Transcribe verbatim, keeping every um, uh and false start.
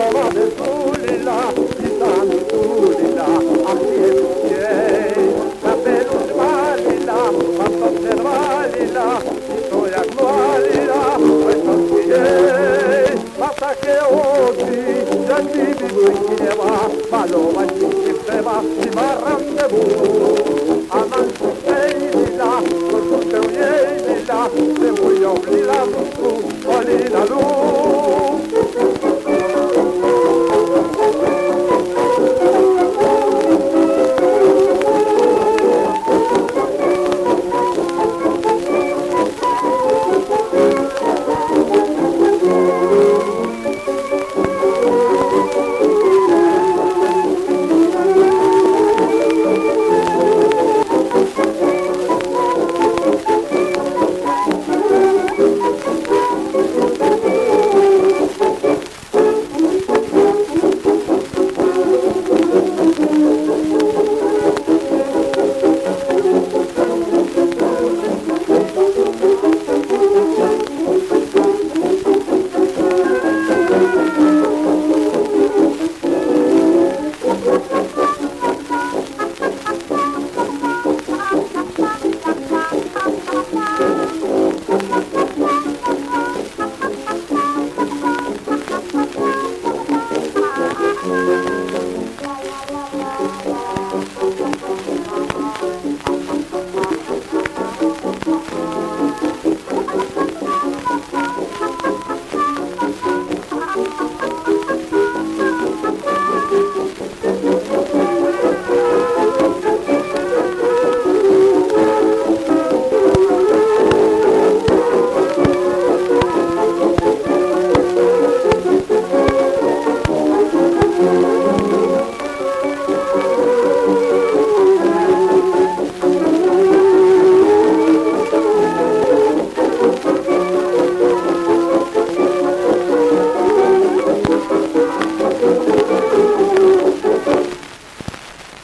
paloma de Zulila, pisando Zulila, así es bien. Capelus valila, pasos de valila, historia valila, pues así es. Pasa que hoy, ya ni vivo y lleva, paloma y se va, y marra